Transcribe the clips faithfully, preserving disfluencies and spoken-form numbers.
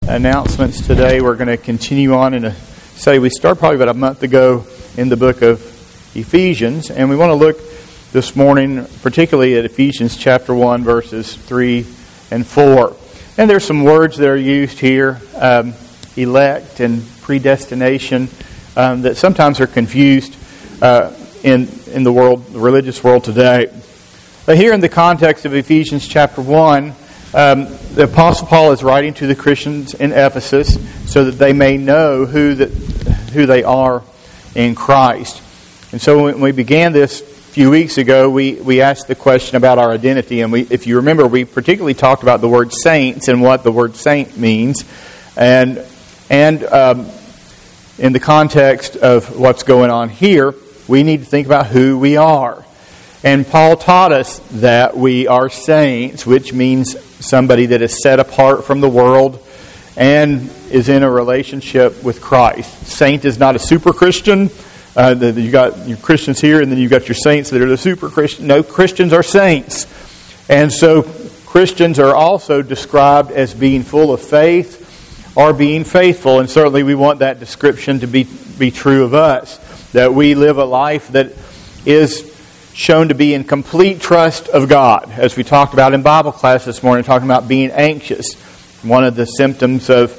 announcements today. We're going to continue on in a study we started probably about a month ago in the book of Ephesians, and we want to look this morning particularly at Ephesians chapter one, verses three and four. And there's some words that are used here, um, elect and predestination, um, that sometimes are confused uh, in in the world, the religious world today. But here in the context of Ephesians chapter one, um, the Apostle Paul is writing to the Christians in Ephesus so that they may know who that who they are in Christ. And so when we began this a few weeks ago, we, we asked the question about our identity. And we, if you remember, we particularly talked about the word saints and what the word saint means. And, and um, in the context of what's going on here, we need to think about who we are. And Paul taught us that we are saints, which means somebody that is set apart from the world and is in a relationship with Christ. Saint is not a super Christian. Uh, you got your Christians here, and then you've got your saints that are the super Christian. No, Christians are saints. And so Christians are also described as being full of faith or being faithful. And certainly we want that description to be, be true of us, that we live a life that is shown to be in complete trust of God. As we talked about in Bible class this morning, talking about being anxious. One of the symptoms of,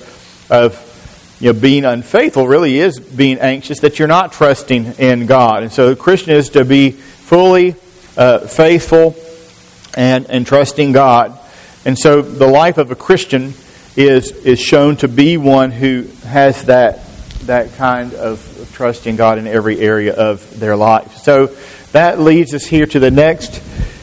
of you know, being unfaithful really is being anxious, that you're not trusting in God. And so the Christian is to be fully uh, faithful and, and trusting God. And so the life of a Christian is is shown to be one who has that, that kind of trust in God in every area of their life. So that leads us here to the next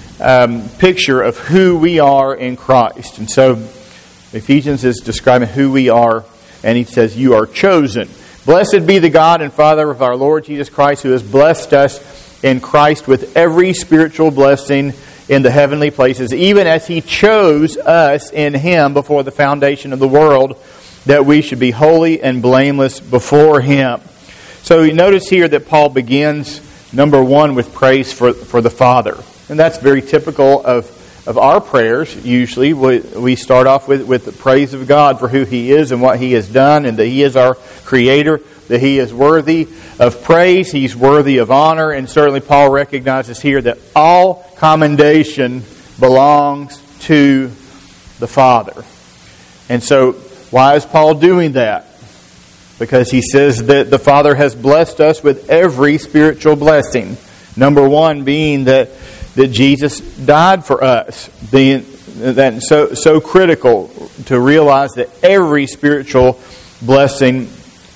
um, picture of who we are in Christ. And so Ephesians is describing who we are, and he says, you are chosen. Blessed be the God and Father of our Lord Jesus Christ, who has blessed us in Christ with every spiritual blessing in the heavenly places, even as He chose us in Him before the foundation of the world, that we should be holy and blameless before Him. So you notice here that Paul begins, number one, with praise for, for the Father. And that's very typical of Of our prayers. Usually we, we start off with, with the praise of God for who He is and what He has done, and that He is our Creator, that He is worthy of praise, He's worthy of honor, and certainly Paul recognizes here that all commendation belongs to the Father. And so why is Paul doing that? Because he says that the Father has blessed us with every spiritual blessing. Number one being that that Jesus died for us. Being that so so critical to realize that every spiritual blessing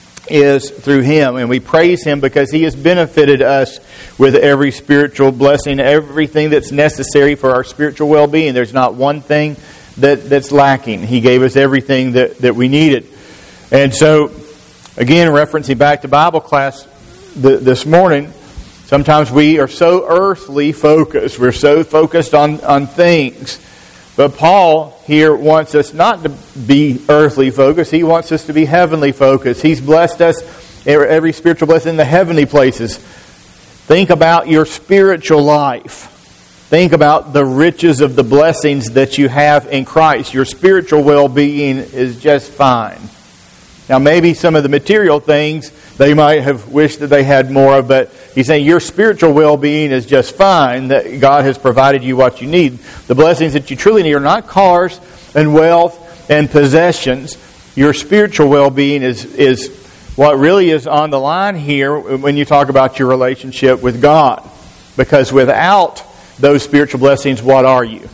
is through Him, and we praise Him because He has benefited us with every spiritual blessing, everything that's necessary for our spiritual well-being. There's not one thing that, that's lacking. He gave us everything that, that we needed. And so, again, referencing back to Bible class th- this morning, sometimes we are so earthly focused. We're so focused on, on things. But Paul here wants us not to be earthly focused. He wants us to be heavenly focused. He's blessed us every spiritual blessing in the heavenly places. Think about your spiritual life. Think about the riches of the blessings that you have in Christ. Your spiritual well-being is just fine. Now, maybe some of the material things they might have wished that they had more of, but he's saying your spiritual well-being is just fine, that God has provided you what you need. The blessings that you truly need are not cars and wealth and possessions. Your spiritual well-being is, is what really is on the line here when you talk about your relationship with God. Because without those spiritual blessings, what are you?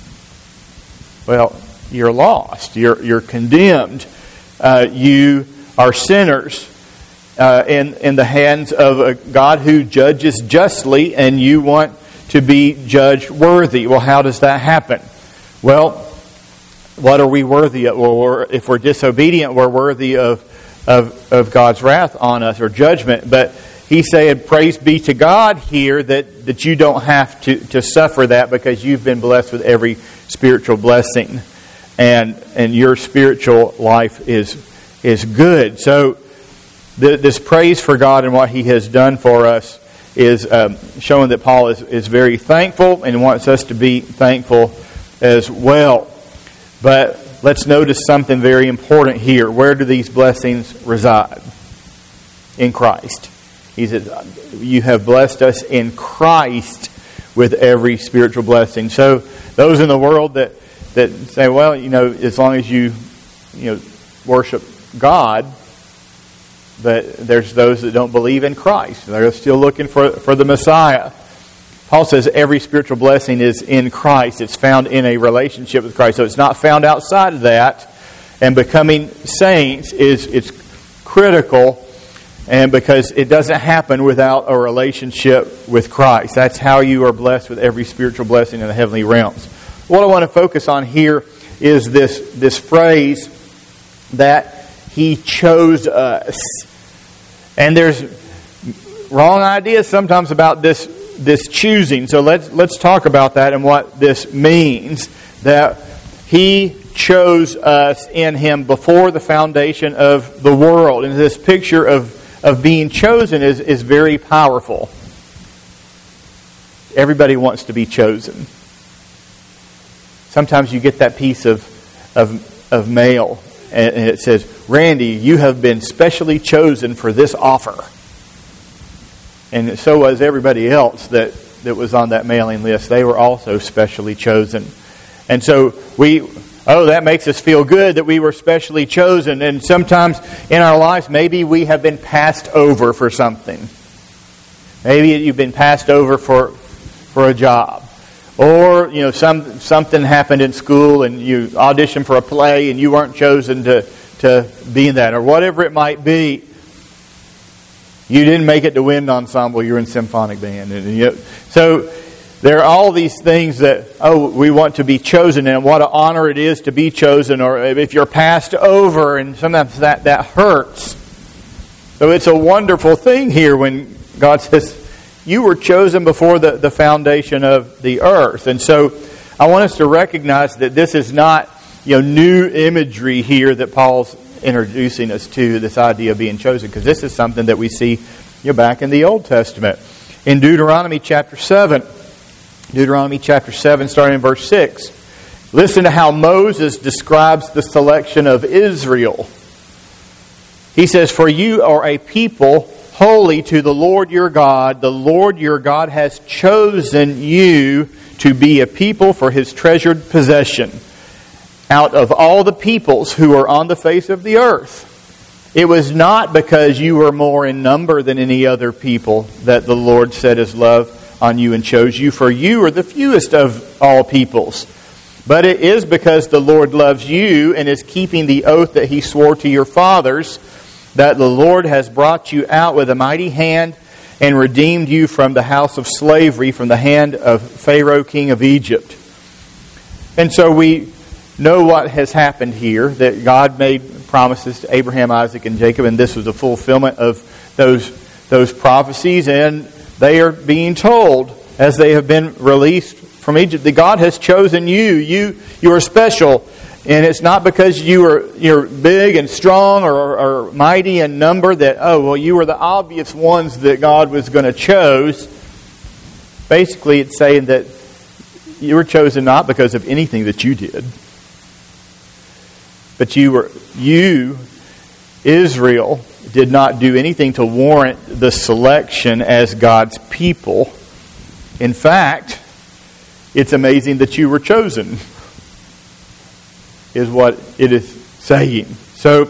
Well, you're lost. You're, you're condemned. Uh, you are sinners uh, in, in the hands of a God who judges justly, and you want to be judged worthy. Well, how does that happen? Well, what are we worthy of? Well, we're, if we're disobedient, we're worthy of, of, of God's wrath on us, or judgment. But he's saying, praise be to God here that, that you don't have to, to suffer that, because you've been blessed with every spiritual blessing. And and your spiritual life is is good. So th- this praise for God and what He has done for us is um, showing that Paul is, is very thankful and wants us to be thankful as well. But let's notice something very important here. Where do these blessings reside? In Christ. He said, you have blessed us in Christ with every spiritual blessing. So those in the world that, that say, well, you know, as long as you, you know, worship God, but there's those that don't believe in Christ. They're still looking for, for the Messiah. Paul says every spiritual blessing is in Christ. It's found in a relationship with Christ. So it's not found outside of that. And becoming saints is it's critical, and because it doesn't happen without a relationship with Christ. That's how you are blessed with every spiritual blessing in the heavenly realms. What I want to focus on here is this, this phrase that He chose us. And there's wrong ideas sometimes about this this choosing. So let's let's talk about that and what this means. That He chose us in Him before the foundation of the world. And this picture of, of being chosen is, is very powerful. Everybody wants to be chosen. Sometimes you get that piece of of, of mail and it says, Randy, you have been specially chosen for this offer. And so was everybody else that, that was on that mailing list. They were also specially chosen. And so we, oh, that makes us feel good that we were specially chosen. And sometimes in our lives, maybe we have been passed over for something. Maybe you've been passed over for for a job. Or, you know, some something happened in school and you auditioned for a play and you weren't chosen to, to be in that. Or whatever it might be. You didn't make it to wind ensemble, you were in symphonic band. And, you know, so there are all these things that, oh, we want to be chosen, and what an honor it is to be chosen. Or if you're passed over, and sometimes that, that hurts. So it's a wonderful thing here when God says, you were chosen before the, the foundation of the earth. And so I want us to recognize that this is not, you know, new imagery here that Paul's introducing us to, this idea of being chosen, because this is something that we see, you know, back in the Old Testament. In Deuteronomy chapter seven, Deuteronomy chapter seven, starting in verse six, listen to how Moses describes the selection of Israel. He says, for you are a people holy to the Lord your God. The Lord your God has chosen you to be a people for His treasured possession out of all the peoples who are on the face of the earth. It was not because you were more in number than any other people that the Lord set His love on you and chose you, for you are the fewest of all peoples. But it is because the Lord loves you and is keeping the oath that He swore to your fathers, that the Lord has brought you out with a mighty hand and redeemed you from the house of slavery, from the hand of Pharaoh, king of Egypt. And so we know what has happened here, that God made promises to Abraham, Isaac, and Jacob, and this was a fulfillment of those, those prophecies, and they are being told, as they have been released from Egypt, that God has chosen you. You, you are special. And it's not because you are you're big and strong or, or mighty in number that, oh, well, you were the obvious ones that God was going to choose. Basically, it's saying that you were chosen not because of anything that you did. But you were, you, Israel, did not do anything to warrant the selection as God's people. In fact, it's amazing that you were chosen, is what it is saying. So,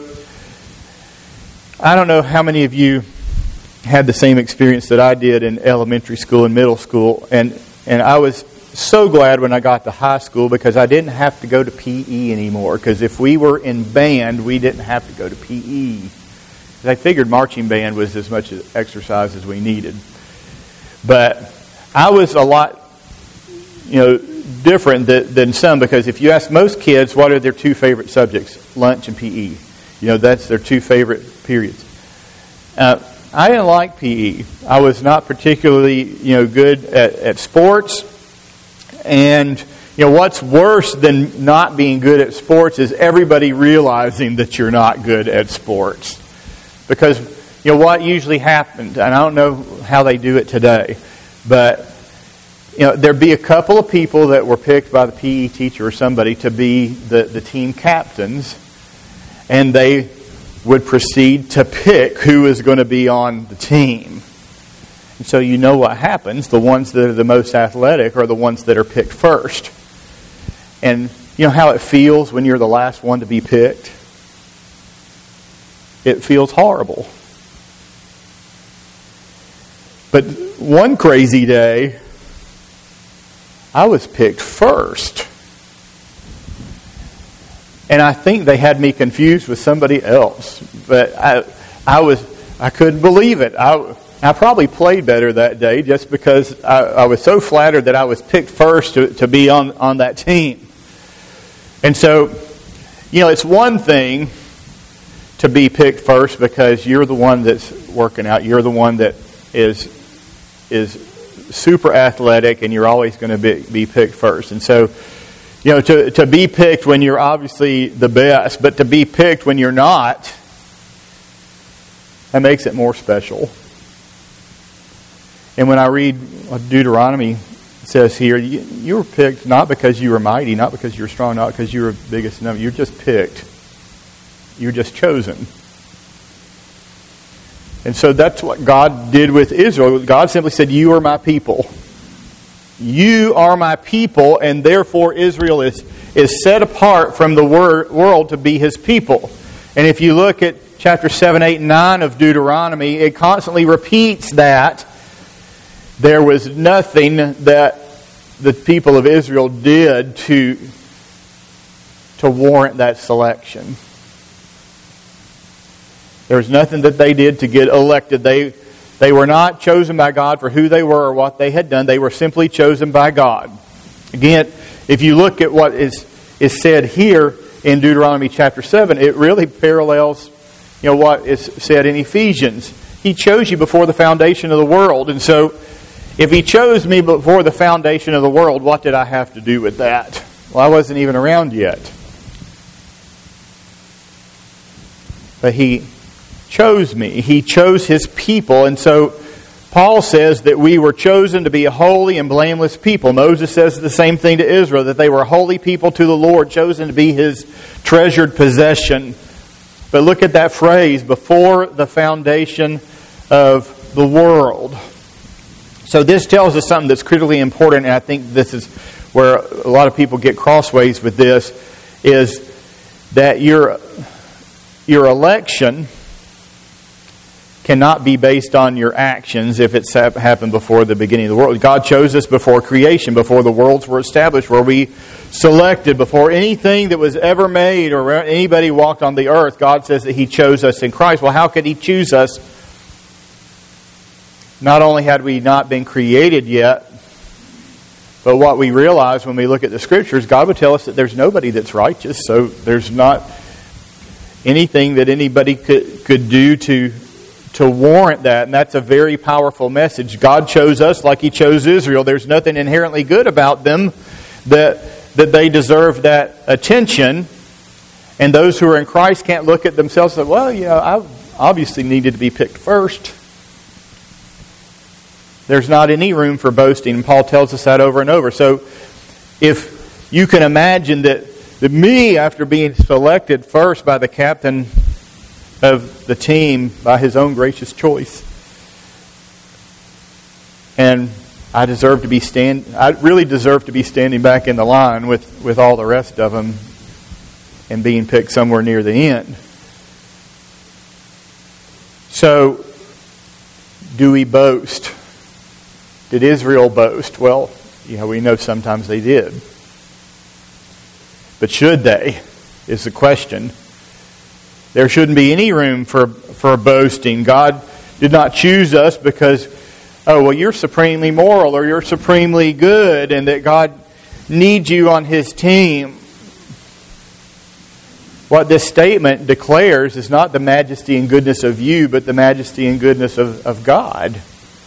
I don't know how many of you had the same experience that I did in elementary school and middle school. And, and I was so glad when I got to high school because I didn't have to go to P E anymore. Because if we were in band, we didn't have to go to P E. I figured marching band was as much exercise as we needed. But I was a lot, you know, different than, than some, because if you ask most kids what are their two favorite subjects, lunch and P E. You know, that's their two favorite periods. Uh, I didn't like P E. I was not particularly, you know, good at, at sports. And, you know, what's worse than not being good at sports is everybody realizing that you're not good at sports. Because, you know, what usually happened, and I don't know how they do it today, but you know, there'd be a couple of people that were picked by the P E teacher or somebody to be the, the team captains, and they would proceed to pick who is going to be on the team. And so you know what happens. The ones that are the most athletic are the ones that are picked first. And you know how it feels when you're the last one to be picked? It feels horrible. But one crazy day, I was picked first. And I think they had me confused with somebody else. But I I was I couldn't believe it. I I probably played better that day just because I, I was so flattered that I was picked first to, to be on, on that team. And so, you know, it's one thing to be picked first because you're the one that's working out. You're the one that is is super athletic, and you're always going to be, be picked first. And so, you know, to, to be picked when you're obviously the best, but to be picked when you're not, that makes it more special. And when I read Deuteronomy, it says here, you, you were picked not because you were mighty, not because you were strong, not because you were biggest number. You're just picked. You're just chosen. And so that's what God did with Israel. God simply said, you are my people. You are my people, and therefore Israel is, is set apart from the wor- world to be His people. And if you look at chapter seven, eight, and nine of Deuteronomy, it constantly repeats that there was nothing that the people of Israel did to, to warrant that selection. There was nothing that they did to get elected. They, they were not chosen by God for who they were or what they had done. They were simply chosen by God. Again, if you look at what is, is said here in Deuteronomy chapter seven, it really parallels, you know, what is said in Ephesians. He chose you before the foundation of the world. And so, if He chose me before the foundation of the world, what did I have to do with that? Well, I wasn't even around yet. But He chose me. He chose His people. And so Paul says that we were chosen to be a holy and blameless people. Moses says the same thing to Israel, that they were a holy people to the Lord, chosen to be His treasured possession. But look at that phrase, before the foundation of the world. So this tells us something that's critically important, and I think this is where a lot of people get crossways with this, is that your, your election cannot be based on your actions if it's happened before the beginning of the world. God chose us before creation, before the worlds were established, where we selected, before anything that was ever made or anybody walked on the earth. God says that He chose us in Christ. Well, how could He choose us? Not only had we not been created yet, but what we realize when we look at the Scriptures, God would tell us that there's nobody that's righteous, so there's not anything that anybody could, could do to to warrant that. And that's a very powerful message. God chose us like He chose Israel. There's nothing inherently good about them that that they deserve that attention. And those who are in Christ can't look at themselves and say, well, you know, I obviously needed to be picked first. There's not any room for boasting. And Paul tells us that over and over. So if you can imagine that, that me, after being selected first by the captain of the team by his own gracious choice, and I deserve to be stand. I really deserve to be standing back in the line with, with all the rest of them and being picked somewhere near the end. So, do we boast? Did Israel boast? Well, you know, we know sometimes they did. But should they, is the question. There shouldn't be any room for, for boasting. God did not choose us because, oh, well, you're supremely moral or you're supremely good and that God needs you on His team. What this statement declares is not the majesty and goodness of you, but the majesty and goodness of, of God.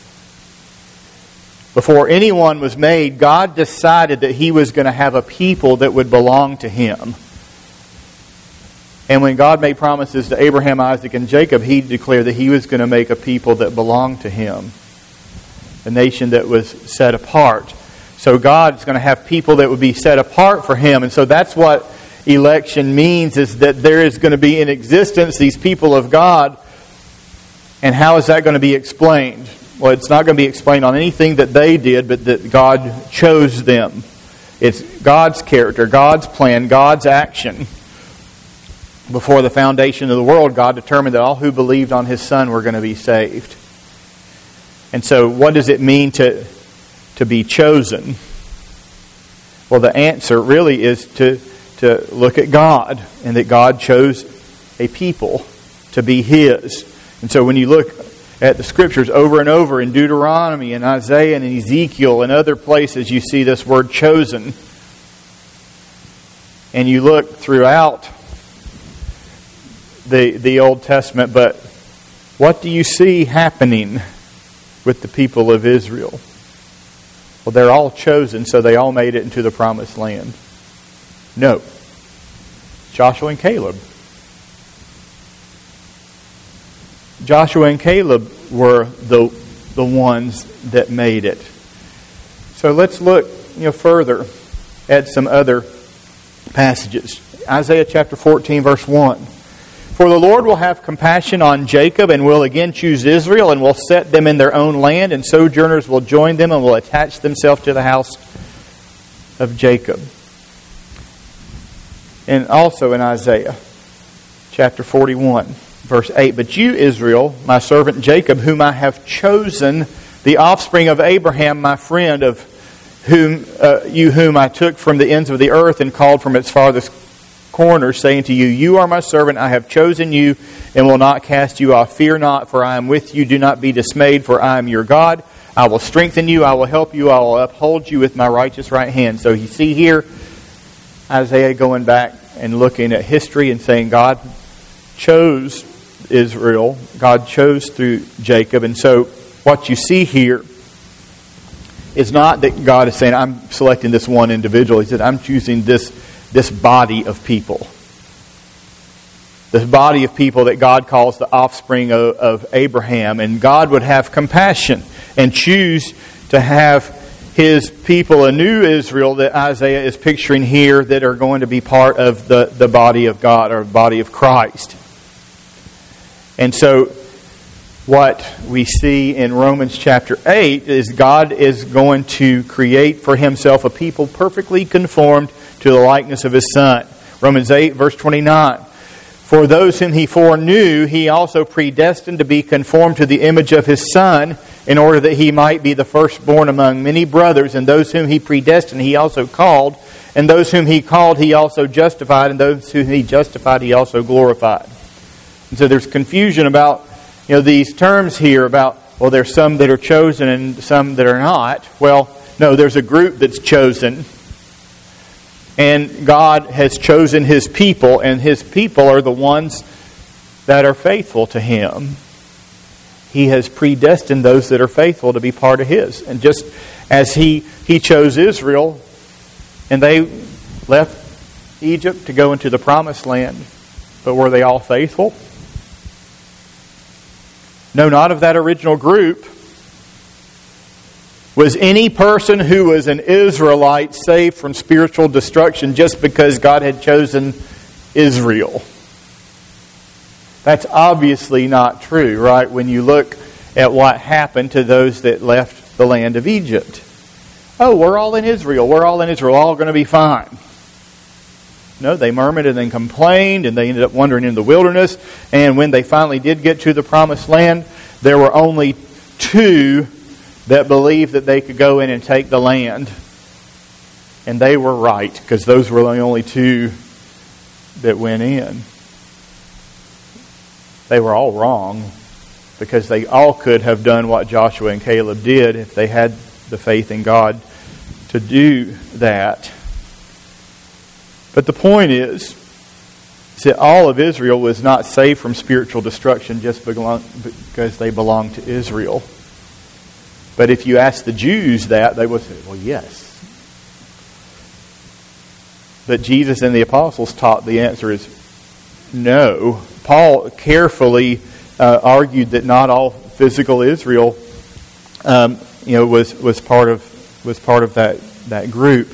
Before anyone was made, God decided that He was going to have a people that would belong to Him. And when God made promises to Abraham, Isaac, and Jacob, He declared that He was going to make a people that belonged to Him. A nation that was set apart. So God's going to have people that would be set apart for Him. And so that's what election means, is that there is going to be in existence these people of God. And how is that going to be explained? Well, it's not going to be explained on anything that they did, but that God chose them. It's God's character, God's plan, God's action. Before the foundation of the world, God determined that all who believed on His Son were going to be saved. And so what does it mean to, to be chosen? Well, the answer really is to, to look at God, and that God chose a people to be His. And so when you look at the Scriptures over and over in Deuteronomy and Isaiah and Ezekiel and other places, you see this word chosen. And you look throughout the the Old Testament, but what do you see happening with the people of Israel? Well, they're all chosen, so they all made it into the promised land. No. Joshua and Caleb. Joshua and Caleb were the the ones that made it. So let's look, you know, further at some other passages. Isaiah chapter fourteen, verse one. For the Lord will have compassion on Jacob and will again choose Israel and will set them in their own land, and sojourners will join them and will attach themselves to the house of Jacob. And also in Isaiah chapter forty-one, verse eight. But you, Israel, my servant Jacob, whom I have chosen, the offspring of Abraham, my friend, of whom uh, you whom I took from the ends of the earth and called from its farthest corners, saying to you, you are my servant, I have chosen you, and will not cast you off. Fear not, for I am with you. Do not be dismayed, for I am your God. I will strengthen you, I will help you, I will uphold you with my righteous right hand. So you see here, Isaiah going back and looking at history and saying God chose Israel. God chose through Jacob. And so what you see here is not that God is saying, I'm selecting this one individual. He said, I'm choosing this This body of people. This body of people that God calls the offspring of, of Abraham. And God would have compassion and choose to have His people, a new Israel that Isaiah is picturing here, that are going to be part of the, the body of God, or body of Christ. And so what we see in Romans chapter eight is God is going to create for Himself a people perfectly conformed to the likeness of His Son. Romans eight, verse twenty-nine. For those whom He foreknew, He also predestined to be conformed to the image of His Son, in order that He might be the firstborn among many brothers. And those whom He predestined, He also called. And those whom He called, He also justified. And those whom He justified, He also glorified. And so there's confusion about, you know, these terms here about, well, there's some that are chosen and some that are not. Well, no, there's a group that's chosen. And God has chosen His people, and His people are the ones that are faithful to Him. He has predestined those that are faithful to be part of His. And just as He, he chose Israel, and they left Egypt to go into the promised land, but were they all faithful? No, not of that original group. Was any person who was an Israelite saved from spiritual destruction just because God had chosen Israel? That's obviously not true, right? When you look at what happened to those that left the land of Egypt. Oh, we're all in Israel. We're all in Israel. All going to be fine. No, they murmured and then complained, and they ended up wandering in the wilderness. And when they finally did get to the promised land, there were only two that believed that they could go in and take the land. And they were right, because those were the only two that went in. They were all wrong, because they all could have done what Joshua and Caleb did if they had the faith in God to do that. But the point is, is that all of Israel was not saved from spiritual destruction just because they belonged to Israel. But if you ask the Jews that, they would say, well, yes. But Jesus and the apostles taught the answer is no. Paul carefully uh, argued that not all physical Israel, um, you know, was was part of was part of that that group.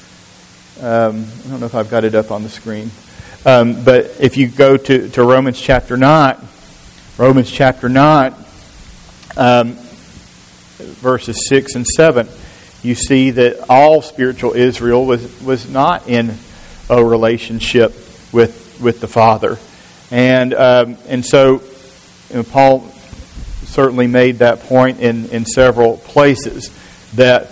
Um, I don't know if I've got it up on the screen. Um, but if you go to, to Romans chapter nine, Romans chapter nine, um, verses six and seven, you see that all spiritual Israel was, was not in a relationship with with the Father. And um, and so you know, Paul certainly made that point in, in several places, that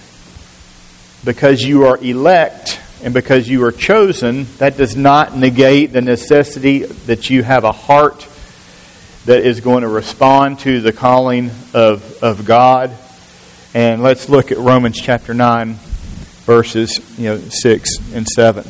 because you are elect and because you are chosen, that does not negate the necessity that you have a heart that is going to respond to the calling of, of God. And let's look at Romans chapter nine, verses you know six and seven.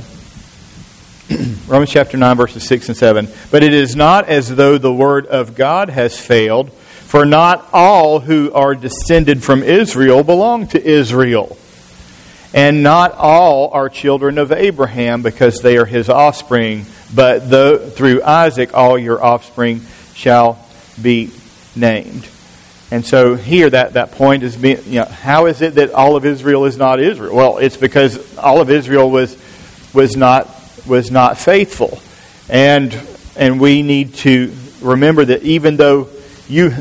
Romans chapter nine, verses six and seven. But it is not as though the word of God has failed, for not all who are descended from Israel belong to Israel. And not all are children of Abraham, because they are his offspring. But though, through Isaac all your offspring shall be named. And so here that, that point is being, you know, how is it that all of Israel is not Israel? Well, it's because all of Israel was was not was not faithful. And and we need to remember that even though you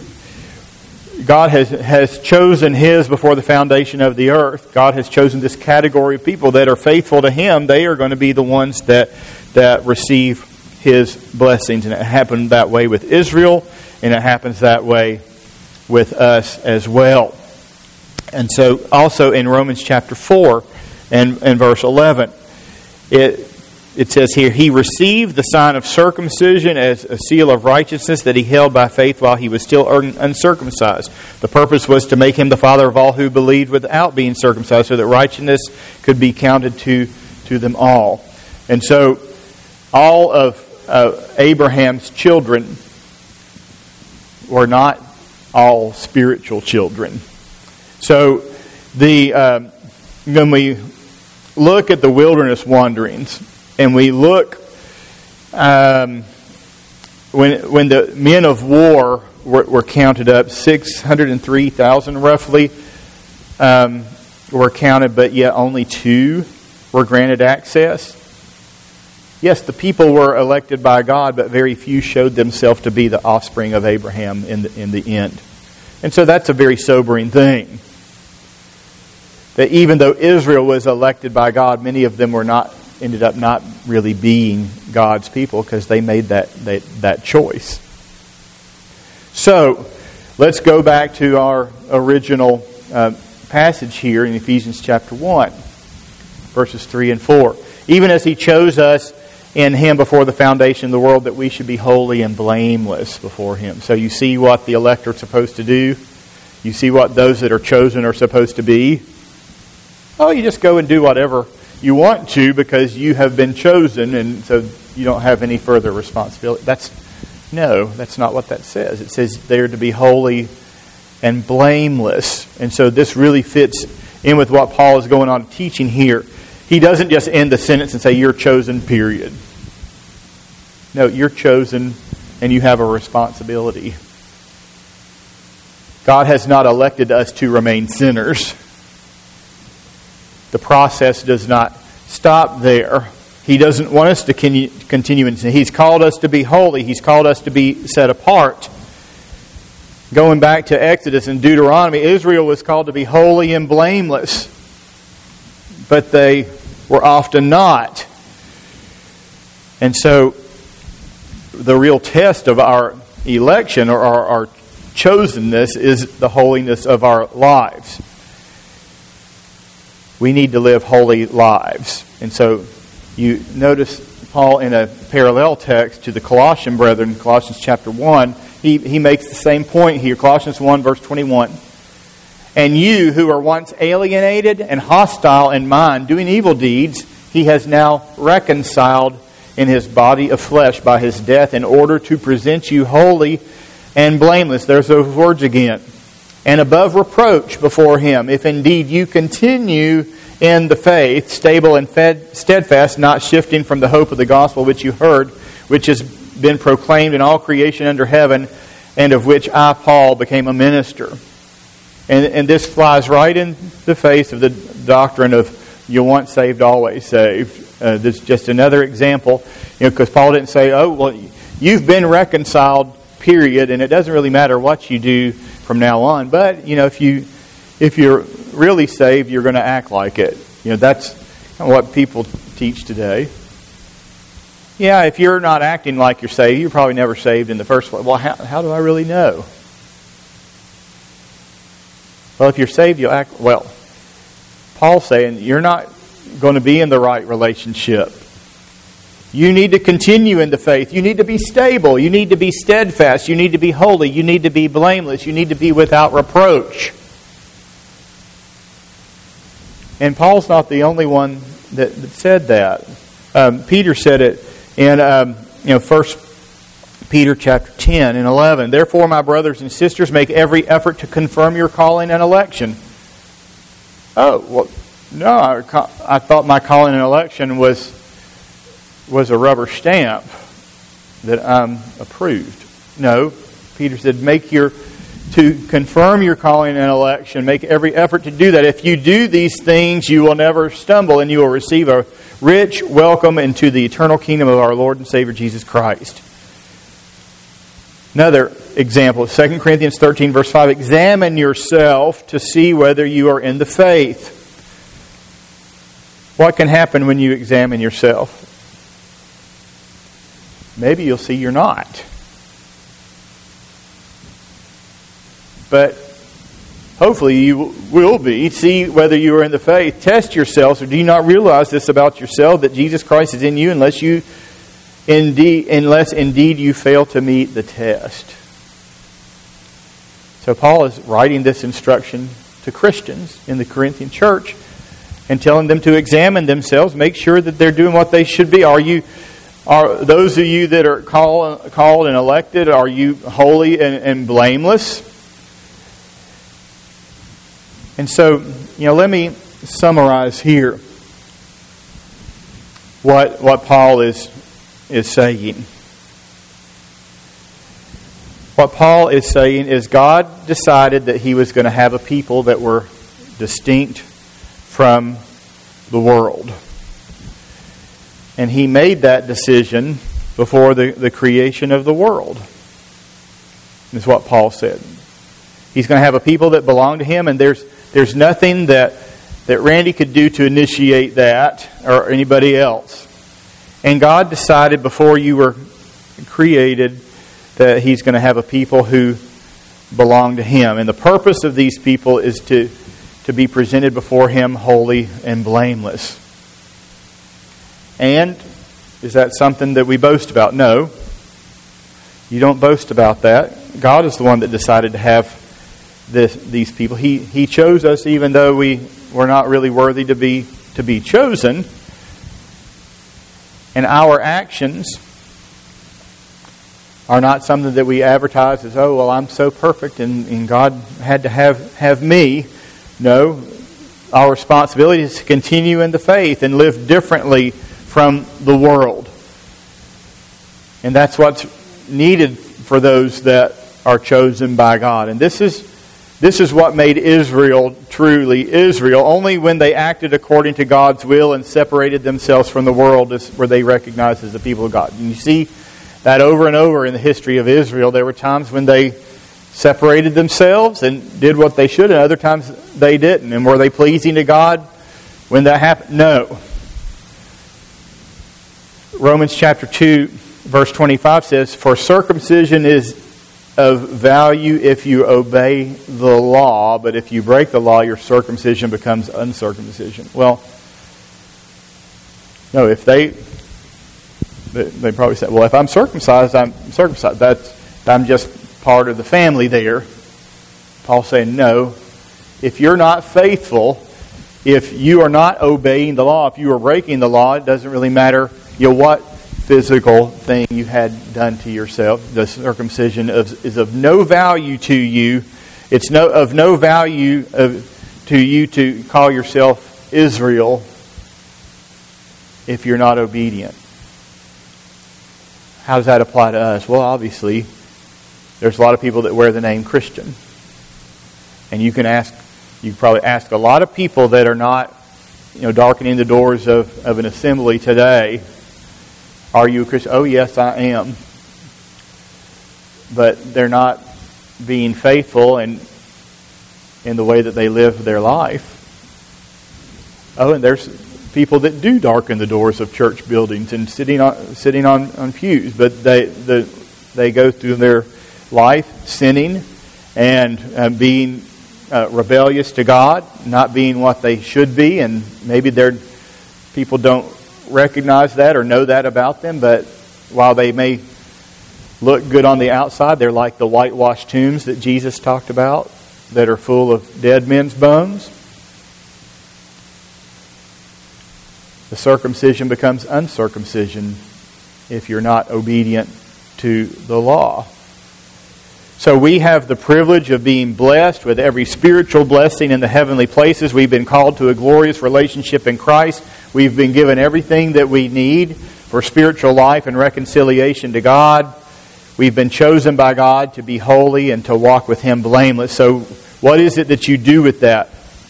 God has, has chosen His before the foundation of the earth, God has chosen this category of people that are faithful to Him. They are going to be the ones that that receive His blessings. And it happened that way with Israel, and it happens that way with us as well. And so also in Romans chapter four and, and verse eleven, it it says here, He received the sign of circumcision as a seal of righteousness that He held by faith while He was still uncircumcised. The purpose was to make Him the father of all who believed without being circumcised, so that righteousness could be counted to, to them all. And so all of uh, Abraham's children were not all spiritual children. So the um, when we look at the wilderness wanderings, and we look um, when when the men of war were, were counted up, six hundred three thousand roughly um, were counted, but yet only two were granted access. Yes, the people were elected by God, but very few showed themselves to be the offspring of Abraham in the, in the end. And so that's a very sobering thing. That even though Israel was elected by God, many of them were not ended up not really being God's people because they made that, that that choice. So, let's go back to our original uh, passage here in Ephesians chapter one, verses three and four. Even as He chose us in Him before the foundation of the world, that we should be holy and blameless before Him. So you see what the elect are supposed to do? You see what those that are chosen are supposed to be? Oh, you just go and do whatever you want to because you have been chosen, and so you don't have any further responsibility. That's no, that's not what that says. It says they are to be holy and blameless. And so this really fits in with what Paul is going on teaching here. He doesn't just end the sentence and say, you're chosen, period. No, you're chosen and you have a responsibility. God has not elected us to remain sinners. The process does not stop there. He doesn't want us to continue in sin. He's called us to be holy. He's called us to be set apart. Going back to Exodus and Deuteronomy, Israel was called to be holy and blameless. But they were often not. And so the real test of our election or our, our chosenness is the holiness of our lives. We need to live holy lives. And so you notice Paul in a parallel text to the Colossian brethren, Colossians chapter one, he, he makes the same point here. Colossians one verse twenty-one. And you who were once alienated and hostile in mind, doing evil deeds, He has now reconciled in His body of flesh by His death in order to present you holy and blameless. There's those words again. And above reproach before Him, if indeed you continue in the faith, stable and fed, steadfast, not shifting from the hope of the gospel which you heard, which has been proclaimed in all creation under heaven, and of which I, Paul, became a minister. And, and this flies right in the face of the, doctrine of you once saved, always saved. Uh, this is just another example, you know, because Paul didn't say, oh, well, you've been reconciled, period, and it doesn't really matter what you do from now on. But, you know, if, you, if you're really saved, you're going to act like it. You know, that's what people teach today. Yeah, if you're not acting like you're saved, you're probably never saved in the first place. Well, how, how do I really know? Well, if you're saved, you'll act... Well, Paul's saying you're not going to be in the right relationship. You need to continue in the faith. You need to be stable. You need to be steadfast. You need to be holy. You need to be blameless. You need to be without reproach. And Paul's not the only one that, that said that. Um, Peter said it in um, you know First Peter chapter ten and eleven. Therefore, my brothers and sisters, make every effort to confirm your calling and election. Oh, well, no, I, I thought my calling and election was was a rubber stamp that I'm approved. No, Peter said, make your to confirm your calling and election, make every effort to do that. If you do these things, you will never stumble, and you will receive a rich welcome into the eternal kingdom of our Lord and Savior Jesus Christ. Another example, Second Corinthians thirteen, verse five, examine yourself to see whether you are in the faith. What can happen when you examine yourself? Maybe you'll see you're not. But hopefully you will be. See whether you are in the faith. Test yourselves, or do you not realize this about yourself, that Jesus Christ is in you, unless you indeed, unless indeed you fail to meet the test. So Paul is writing this instruction to Christians in the Corinthian church and telling them to examine themselves, make sure that they're doing what they should be. Are you, are those of you that are call, called and elected, are you holy and, and blameless? And so, you know, let me summarize here what what Paul is is saying. What Paul is saying is God decided that He was going to have a people that were distinct from the world. And He made that decision before the, the creation of the world. Is what Paul said. He's going to have a people that belong to Him, and there's there's nothing that that Randy could do to initiate that, or anybody else. And God decided before you were created that He's going to have a people who belong to Him. And the purpose of these people is to, to be presented before Him holy and blameless. And is that something that we boast about? No. You don't boast about that. God is the one that decided to have this, these people. He He chose us even though we were not really worthy to be to be chosen. And our actions are not something that we advertise as, oh, well, I'm so perfect and, and God had to have, have me. No. Our responsibility is to continue in the faith and live differently from the world. And that's what's needed for those that are chosen by God. And this is this is what made Israel truly Israel. Only when they acted according to God's will and separated themselves from the world were they recognized as the people of God. And you see that over and over in the history of Israel. There were times when they separated themselves and did what they should, and other times they didn't. And were they pleasing to God when that happened? No. Romans chapter two, verse twenty-five says, "For circumcision is of value if you obey the law, but if you break the law, your circumcision becomes uncircumcision." Well, no, if they, they probably said, well, if I'm circumcised, I'm circumcised. That's, I'm just part of the family there. Paul's saying, no, if you're not faithful, if you are not obeying the law, if you are breaking the law, it doesn't really matter, you know, what physical thing you had done to yourself. The circumcision is, is of no value to you. It's no of no value of, to you to call yourself Israel if you're not obedient. How does that apply to us? Well, obviously, there's a lot of people that wear the name Christian. And you can ask You probably ask a lot of people that are not, you know, darkening the doors of, of an assembly today, are you a Christian? Oh, yes, I am. But they're not being faithful in, in the way that they live their life. Oh, and there's people that do darken the doors of church buildings and sitting on sitting on, on pews, but they the, they go through their life sinning and uh, being uh, rebellious to God, not being what they should be, and maybe they're people don't recognize that or know that about them, but while they may look good on the outside, they're like the whitewashed tombs that Jesus talked about that are full of dead men's bones. The circumcision becomes uncircumcision if you're not obedient to the law. So we have the privilege of being blessed with every spiritual blessing in the heavenly places. We've been called to a glorious relationship in Christ. We've been given everything that we need for spiritual life and reconciliation to God. We've been chosen by God to be holy and to walk with Him blameless. So what is it that you do with that?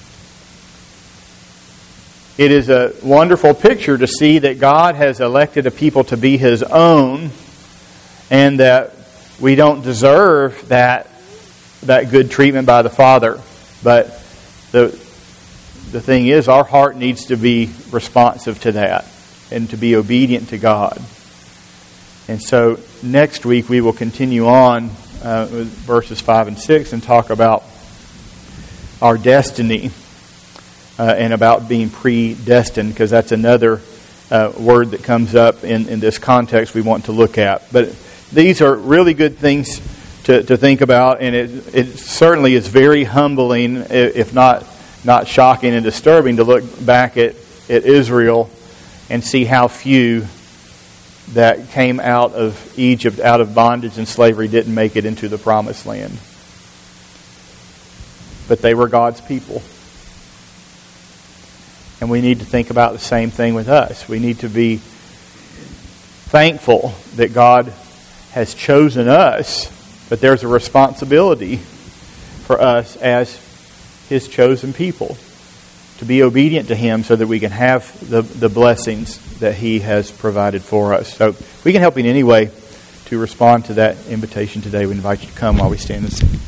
It is a wonderful picture to see that God has elected a people to be His own, and that we don't deserve that that good treatment by the Father. But the the thing is, our heart needs to be responsive to that and to be obedient to God. And so next week we will continue on uh, with verses five and six and talk about our destiny. Uh, and about being predestined, because that's another uh, word that comes up in, in this context we want to look at. But these are really good things to, to think about, and it, it certainly is very humbling, if not not shocking and disturbing, to look back at, at Israel and see how few that came out of Egypt, out of bondage and slavery, didn't make it into the promised land. But they were God's people. And we need to think about the same thing with us. We need to be thankful that God has chosen us, but there's a responsibility for us as His chosen people to be obedient to Him so that we can have the, the blessings that He has provided for us. So if we can help in any way to respond to that invitation today, we invite you to come while we stand and sing.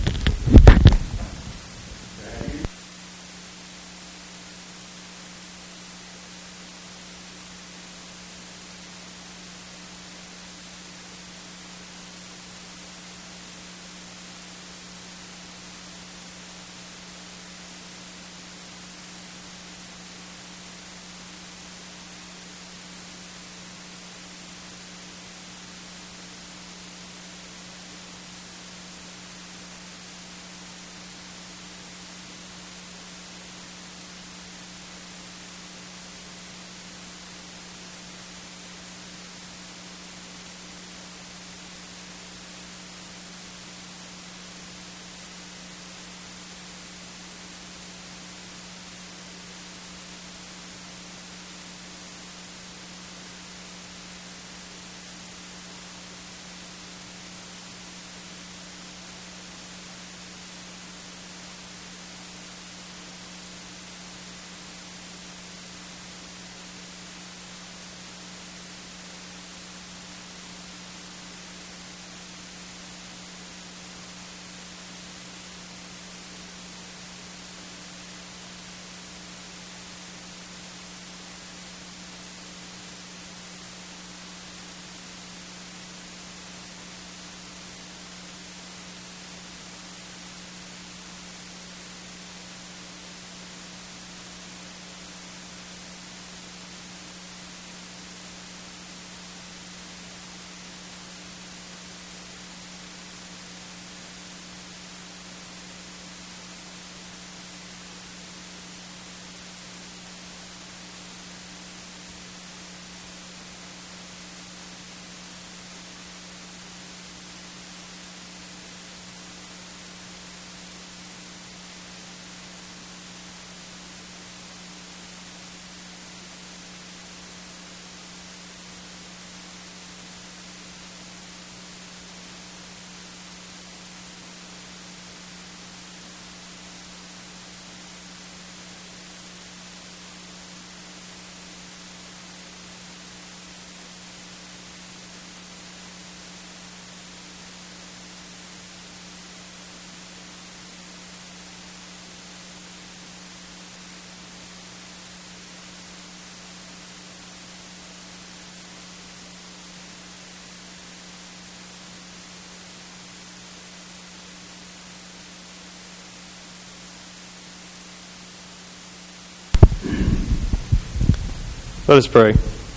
Let us pray.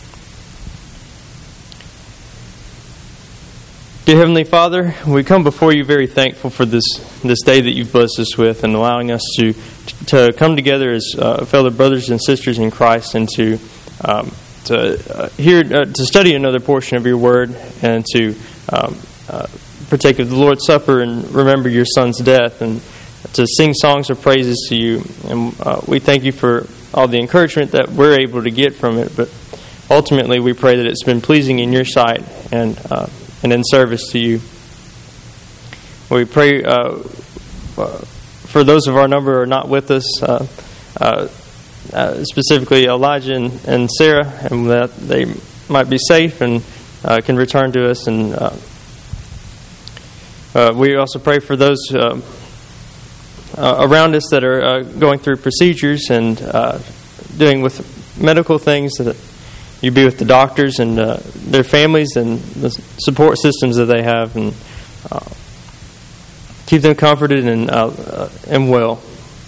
Dear Heavenly Father, we come before you very thankful for this this day that you've blessed us with, and allowing us to to come together as uh, fellow brothers and sisters in Christ, and to um, to uh, hear uh, to study another portion of your Word, and to um, uh, partake of the Lord's Supper and remember your Son's death, and to sing songs of praises to you. And uh, we thank you for all the encouragement that we're able to get from it. But ultimately, we pray that it's been pleasing in your sight, and uh, and in service to you. We pray uh, uh, for those of our number who are not with us, uh, uh, uh, specifically Elijah and, and Sarah, and that they might be safe and uh, can return to us. And uh, uh, we also pray for those uh, uh, around us that are uh, going through procedures and uh, dealing with medical things, that you be with the doctors and uh, their families and the support systems that they have, and uh, keep them comforted and uh, uh, and well.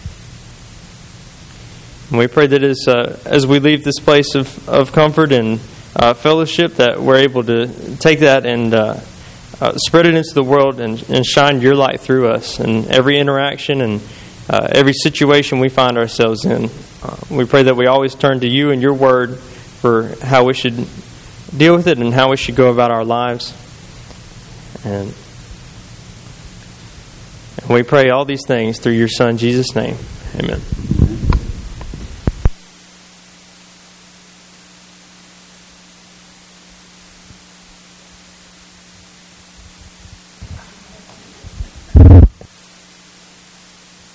And we pray that as uh, as we leave this place of, of comfort and uh, fellowship, that we're able to take that and uh, uh, spread it into the world and, and shine your light through us in every interaction and uh, every situation we find ourselves in. Uh, we pray that we always turn to you and your word for how we should deal with it and how we should go about our lives. And, and we pray all these things through your Son, Jesus' name. Amen.